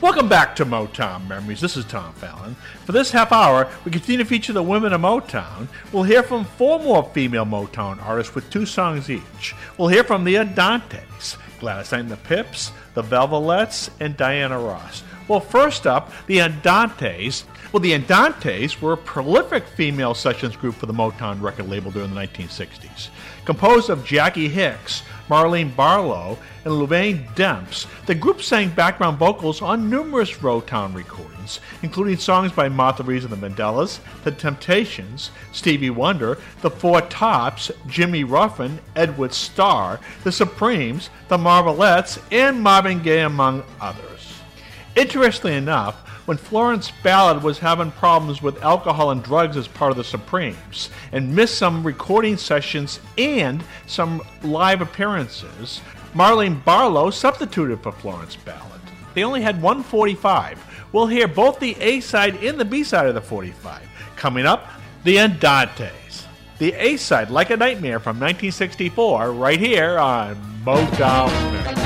Welcome back to Motown Memories. This is Tom Fallon. For this half hour, we continue to feature the women of Motown. We'll hear from 4 more female Motown artists with 2 songs each. We'll hear from the Andantes, Gladys Knight and the Pips, the Velvelettes, and Diana Ross. Well, first up, the Andantes. Well, the Andantes were a prolific female sessions group for the Motown record label during the 1960s. Composed of Jackie Hicks, Marlene Barlow, and Louvain Demps, the group sang background vocals on numerous Motown recordings, including songs by Martha Reeves and the Vandellas, The Temptations, Stevie Wonder, The Four Tops, Jimmy Ruffin, Edward Starr, The Supremes, The Marvelettes, and Marvin Gaye, among others. Interestingly enough, when Florence Ballard was having problems with alcohol and drugs as part of the Supremes and missed some recording sessions and some live appearances, Marlene Barlow substituted for Florence Ballard. They only had one 45. We'll hear both the A-side and the B-side of the 45. Coming up, the Andantes. The A-side, Like a Nightmare from 1964, right here on Motown Memories.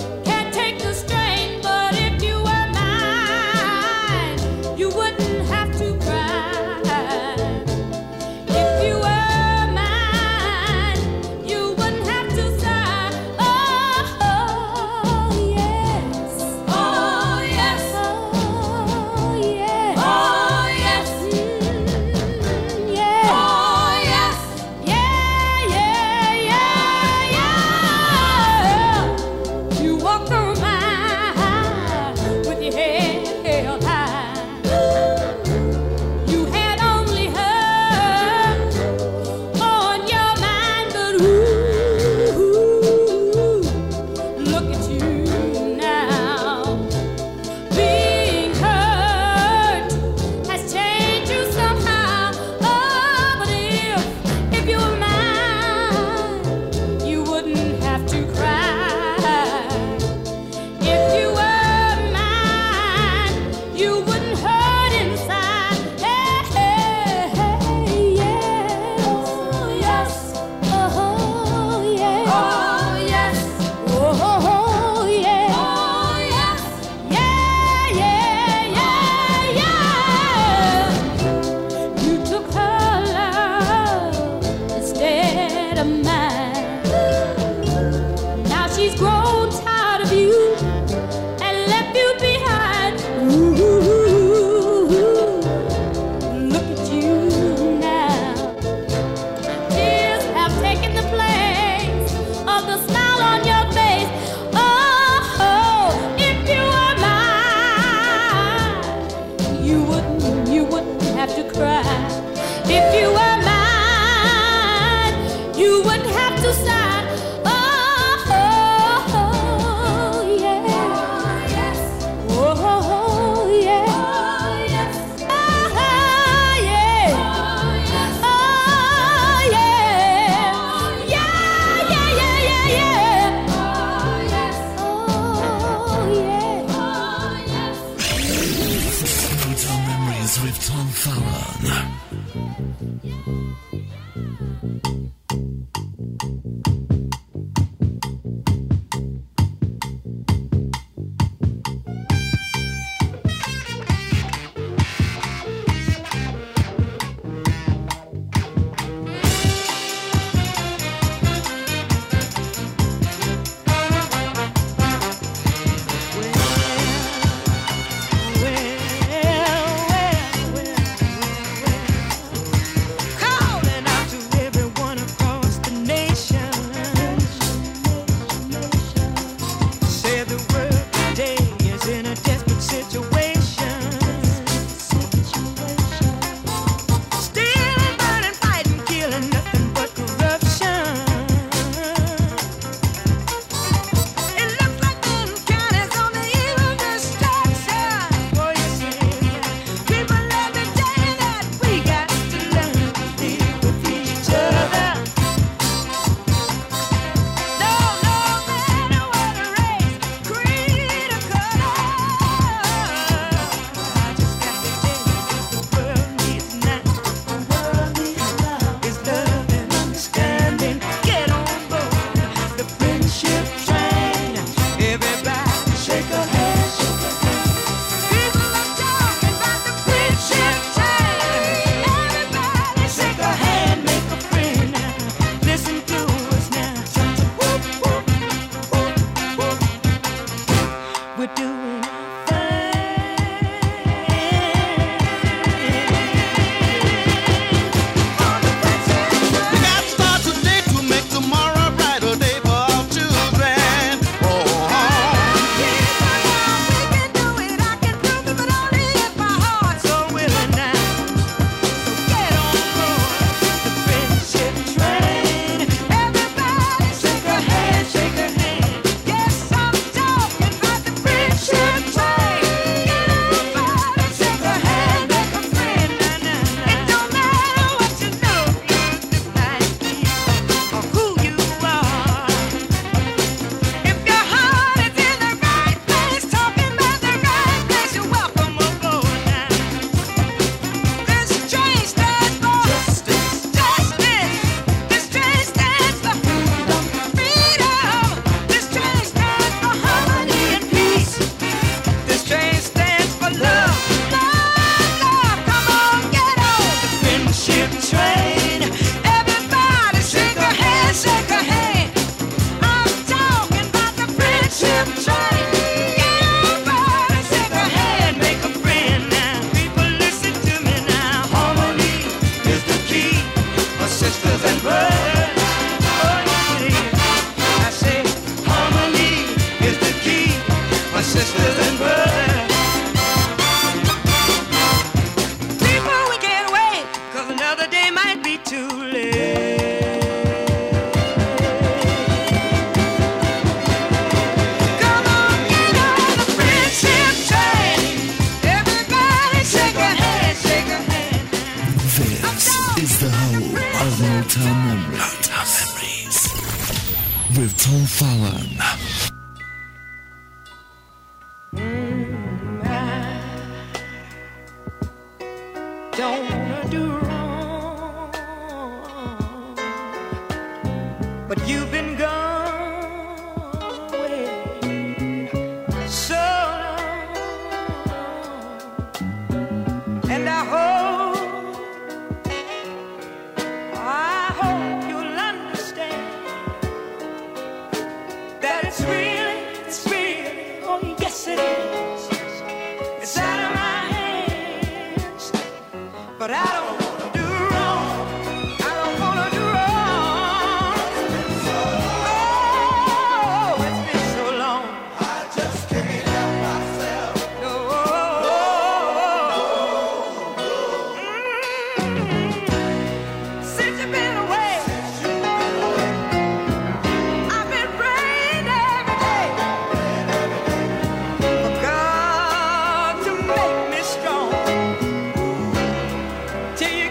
You wouldn't have with Tom Fallon. With Tom Fallon. Don't wanna do wrong, but you've been gone away so long, and I hope you'll understand that it's really, oh yes it is. It's out of my hands, but I don't wanna do wrong. I don't wanna do wrong. Oh, it's been so long. I just can't help myself. No. Since you've been away, I've been praying every day for God to make me strong. Till you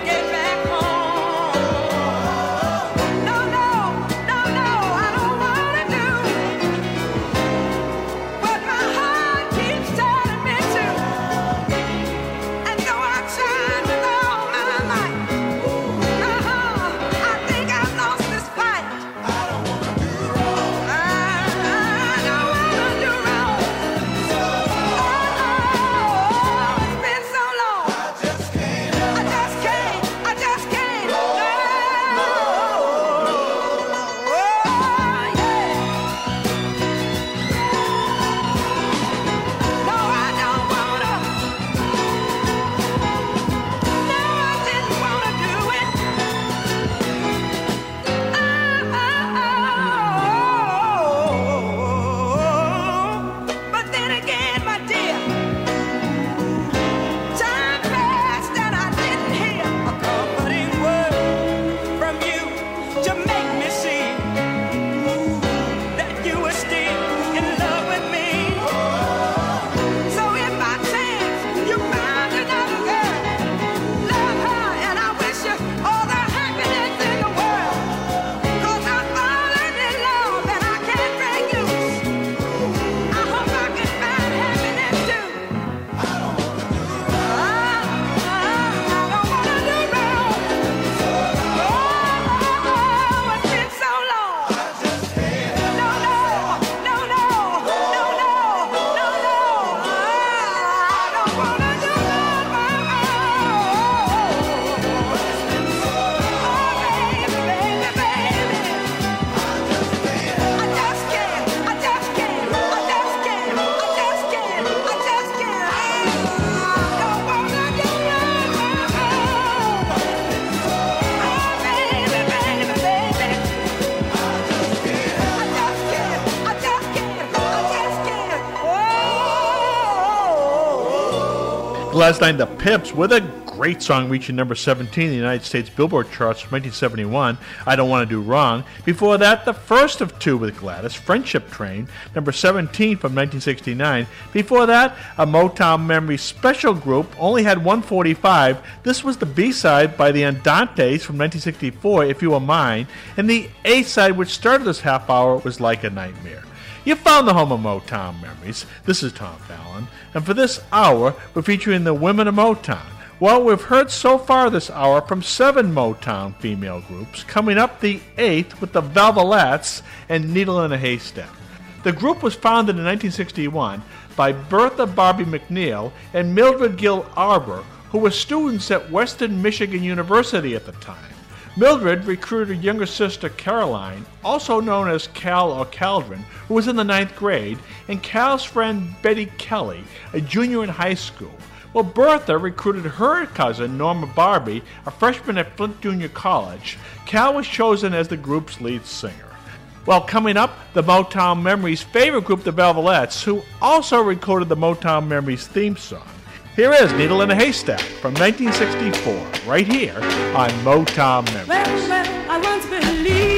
Last night, the Pips with a great song reaching number 17 in the United States Billboard charts from 1971, I Don't Want to Do Wrong. Before that, the first of two with Gladys, Friendship Train, number 17 from 1969. Before that, a Motown Memory special group only had 145. This was the B-side by the Andantes from 1964, If You Were Mine, and the A-side, which started this half hour, was Like a Nightmare. You found the home of Motown Memories. This is Tom Fallon, and for this hour, we're featuring the women of Motown. Well, we've heard so far this hour from 7 Motown female groups, coming up the 8th with the Velvelettes and Needle in a Haystack. The group was founded in 1961 by Bertha Barbie McNeil and Mildred Gill Arbor, who were students at Western Michigan University at the time. Mildred recruited younger sister Caroline, also known as Cal or Caldron, who was in the 9th grade, and Cal's friend Betty Kelly, a junior in high school. Well, Bertha recruited her cousin, Norma Barbie, a freshman at Flint Junior College. Cal was chosen as the group's lead singer. Well, coming up, the Motown Memories' favorite group, the Velvelettes, who also recorded the Motown Memories theme song. Here is Needle in a Haystack from 1964, right here on Motown Memories. Well, I once believed.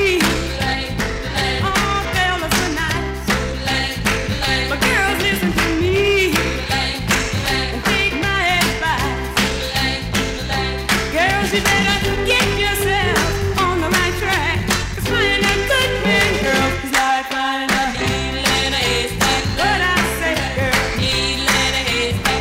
You better get yourself on the right track. 'Cause finding a good man, girl, is like finding a needle in a haystack. What I say, girl, needle in a haystack.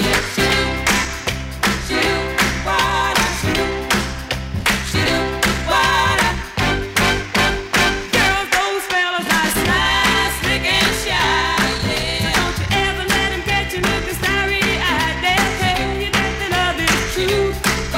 Shoot, shoot, what I shoot, what I. Girls, those fellas are sly, slick and shy. So don't you ever let them get you looking starry-eyed. They'll tell you that the love is true.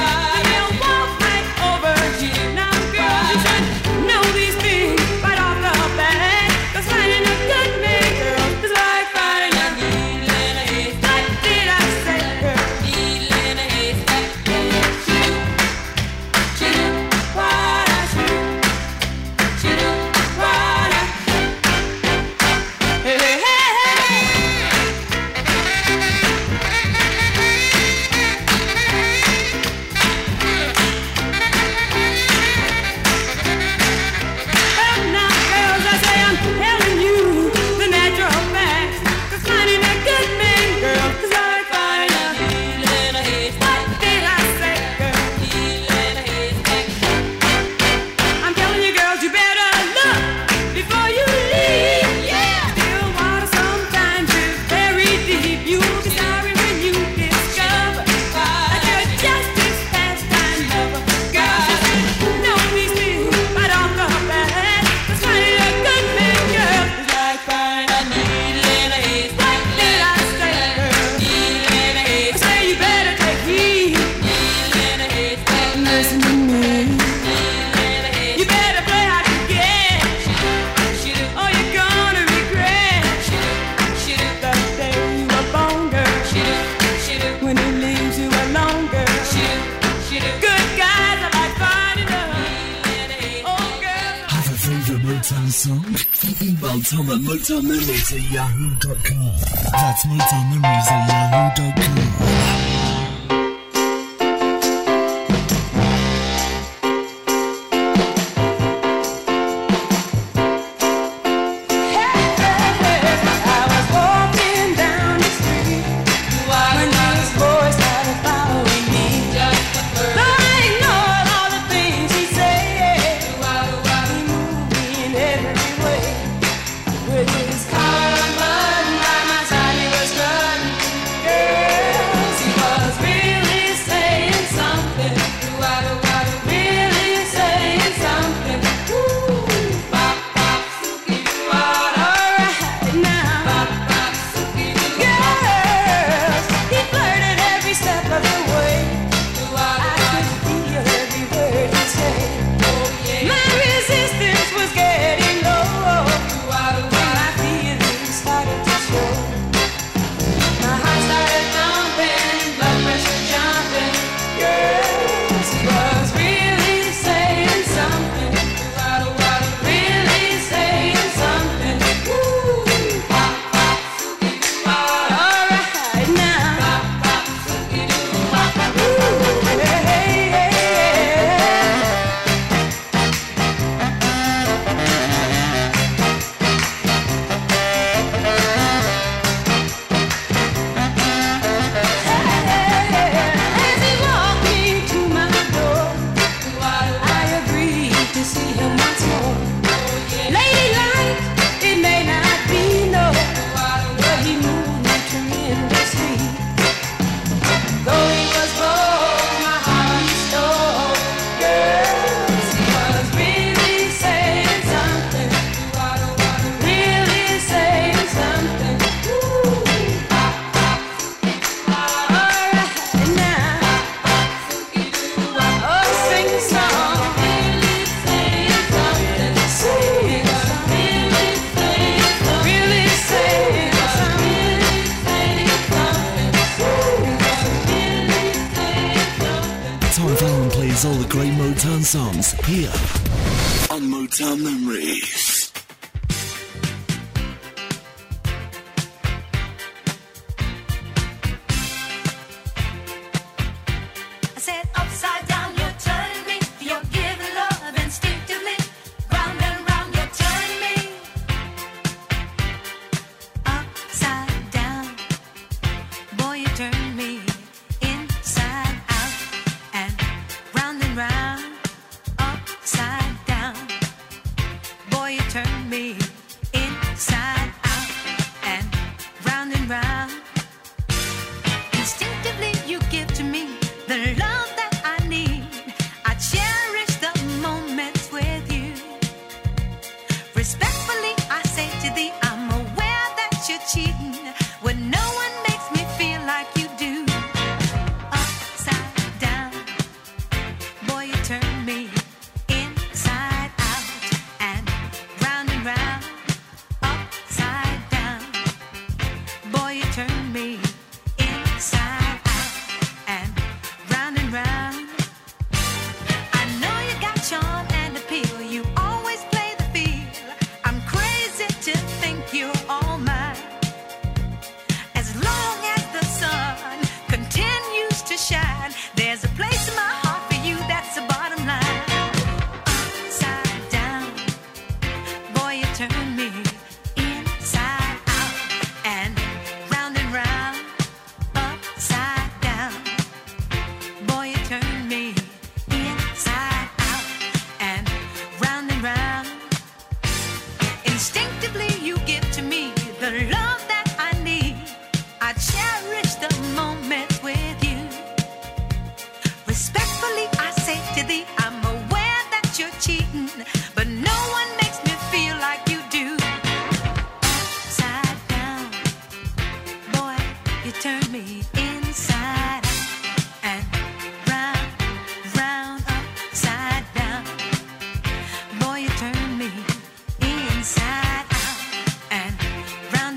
Email Tom at MotownMemories@yahoo.com. That's MotownMemories@yahoo.com. With his car, by my side, he was running. Girl, That's all the great Motown songs here on Motown Memories. I said upside down, you're turning me. You're giving love instinctively. Round and round, you're turning me. Upside down, boy, you turn me inside out and round and round. Upside down, boy, you turn me inside out and round. Instinctively, you give to me the love that I need. I cherish the moments with you. Respectfully, I say to thee, I'm aware that you're cheating when no one makes me feel like you do. Upside down, boy, you turn me inside out and round. Upside down, boy, you turn me inside out and round. I know you got charm and appeal. You always play the field. I'm crazy to think you're all mine. As long as the sun continues to shine, there's a place in my heart for you. That's the bottom line. Upside down, boy, you turn me inside out and round. Upside down, boy, you turn me inside out and round. Instinctively, you give to me the love that I need. I cherish the moments with you. Respectfully, I say to thee, I'm aware that you're cheating, but no one makes me feel like you do. Upside down, boy, you turn me inside out and round. Upside down, boy, you turn me inside out and round.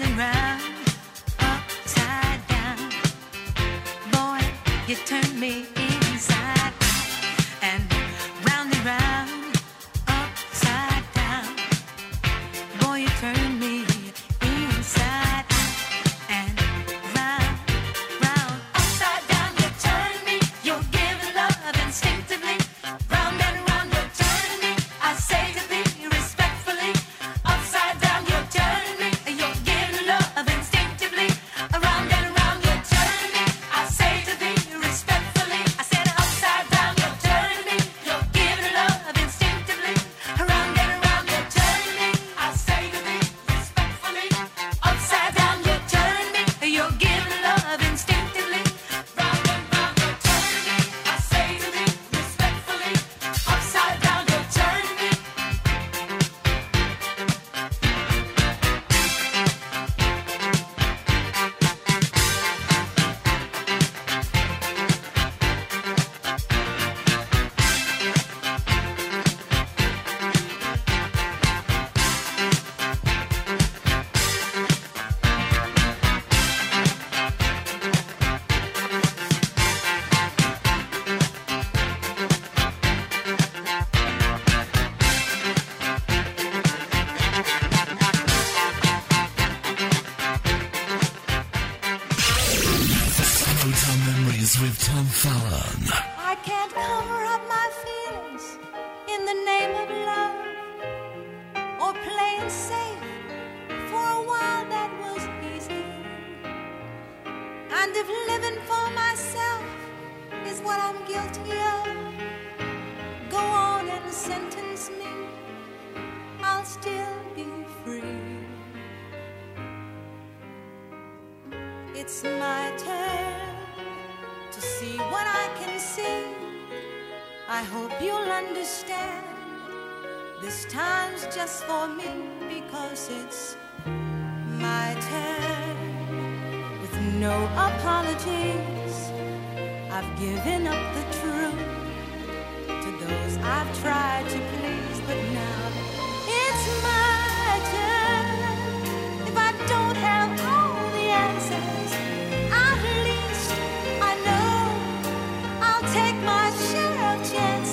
Upside down, boy, you turn me inside out and round. Upside down, boy, you turn me inside out and round. Upside down, you turn me. You're giving love instinctively. Round and round, you're turning me. I say to thee respectfully. Upside down, you're turning me. You're giving love instinctively. Around and round, you're turning me. I say to thee respectfully. I said upside down, you're turning me. You're giving love instinctively. Around and round, you're turning me. I say to thee respectfully. Upside down, you're turning me. You're giving love instinctively. Round and round, you're turning me. I say to thee respectfully. Upside down, you're turning me. Motown Memories with Tom Fallon. I can't cover up my feelings in the name of love or playing safe. For a while that was easy. And if living for myself is what I'm guilty of, go on and sentence me. I'll still be free. It's my turn to see what I can see. I hope you'll understand. This time's just for me because it's my turn. With no apologies, I've given up the truth to those I've tried to please, but now it's my turn. If I don't have all the answers, at least I know I'll take my share of chances.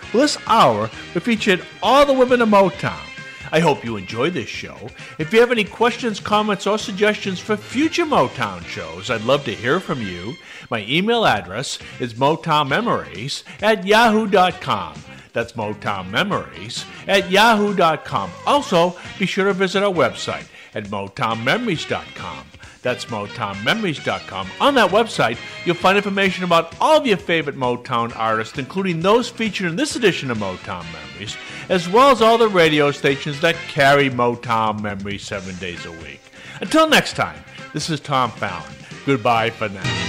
Well, this hour, we featured all the women of Motown. I hope you enjoyed this show. If you have any questions, comments, or suggestions for future Motown shows, I'd love to hear from you. My email address is motownmemories@yahoo.com. That's motownmemories@yahoo.com. Also, be sure to visit our website at motownmemories.com. That's motownmemories.com. On that website, you'll find information about all of your favorite Motown artists, including those featured in this edition of Motown Memories, as well as all the radio stations that carry Motown Memories 7 days a week. Until next time, this is Tom Fallon. Goodbye for now.